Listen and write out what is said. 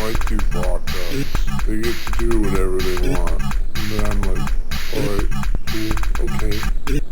like these locked up. They get to do whatever they want. And then I'm like, alright, cool, okay.